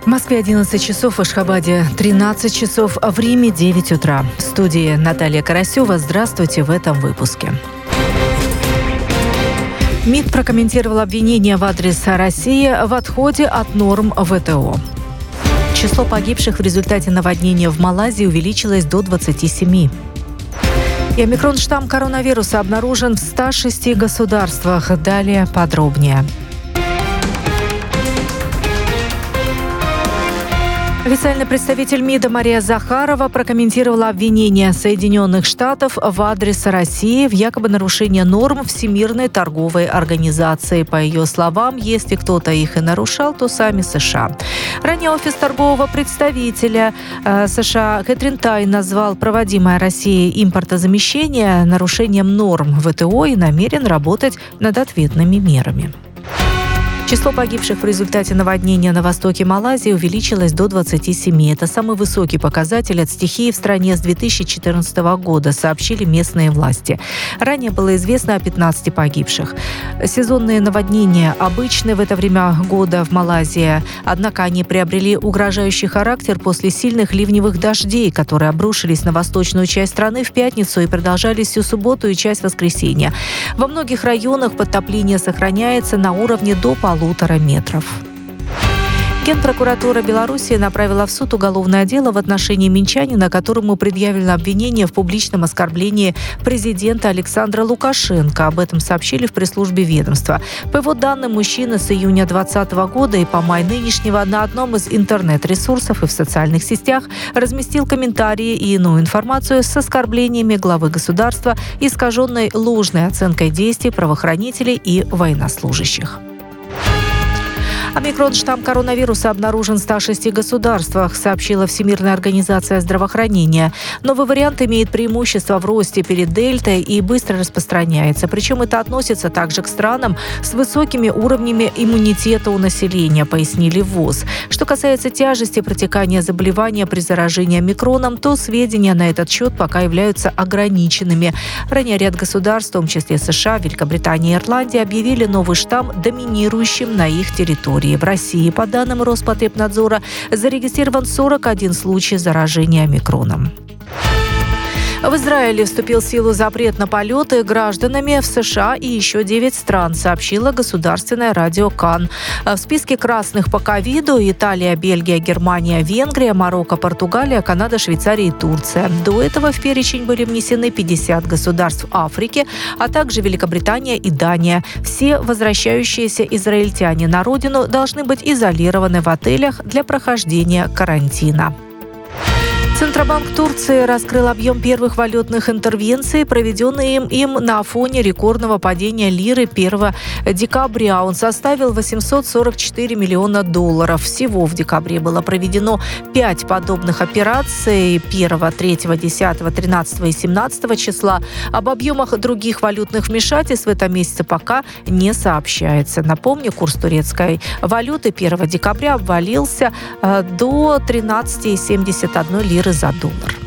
В Москве 11 часов, в Ашхабаде 13 часов, а в Риме 9 утра. В студии Наталья Карасева. Здравствуйте в этом выпуске. МИД прокомментировал обвинения в адрес России в отходе от норм ВТО. Число погибших в результате наводнения в Малайзии увеличилось до 27. И омикрон-штамм коронавируса обнаружен в 106 государствах. Далее подробнее. Официальный представитель МИДа Мария Захарова прокомментировала обвинения Соединенных Штатов в адрес России в якобы нарушении норм Всемирной торговой организации. По ее словам, если кто-то их и нарушал, то сами США. Ранее офис торгового представителя США Кэтрин Тай назвал проводимое Россией импортозамещение нарушением норм ВТО и намерен работать над ответными мерами. Число погибших в результате наводнения на востоке Малайзии увеличилось до 27. Это самый высокий показатель от стихии в стране с 2014 года, сообщили местные власти. Ранее было известно о 15 погибших. Сезонные наводнения обычны в это время года в Малайзии, однако они приобрели угрожающий характер после сильных ливневых дождей, которые обрушились на восточную часть страны в пятницу и продолжались всю субботу и часть воскресенья. Во многих районах подтопление сохраняется на уровне до 1,5 метров. Генпрокуратура Беларуси направила в суд уголовное дело в отношении минчанина, которому предъявлено обвинение в публичном оскорблении президента Александра Лукашенко. Об этом сообщили в пресс-службе ведомства. По его данным, мужчина с июня 2020 года и по май нынешнего на одном из интернет-ресурсов и в социальных сетях разместил комментарии и иную информацию с оскорблениями главы государства, искаженной ложной оценкой действий правоохранителей и военнослужащих. Омикрон-штамм коронавируса обнаружен в 106 государствах, сообщила Всемирная организация здравоохранения. Новый вариант имеет преимущество в росте перед дельтой и быстро распространяется. Причем это относится также к странам с высокими уровнями иммунитета у населения, пояснили в ВОЗ. Что касается тяжести протекания заболевания при заражении омикроном, то сведения на этот счет пока являются ограниченными. Ранее ряд государств, в том числе США, Великобритания и Ирландия, объявили новый штамм доминирующим на их территории. В России, по данным Роспотребнадзора, зарегистрирован 41 случай заражения омикроном. В Израиле вступил в силу запрет на полеты гражданами в США и еще 9 стран, сообщило государственное радио КАН. В списке красных по ковиду Италия, Бельгия, Германия, Венгрия, Марокко, Португалия, Канада, Швейцария и Турция. До этого в перечень были внесены 50 государств Африки, а также Великобритания и Дания. Все возвращающиеся израильтяне на родину должны быть изолированы в отелях для прохождения карантина. Центробанк Турции раскрыл объем первых валютных интервенций, проведенных им на фоне рекордного падения лиры 1 декабря. Он составил $844 миллиона. Всего в декабре было проведено 5 подобных операций 1, 3, 10, 13 и 17 числа. Об объемах других валютных вмешательств в этом месяце пока не сообщается. Напомню, курс турецкой валюты 1 декабря обвалился до 13,71 лиры за доллар.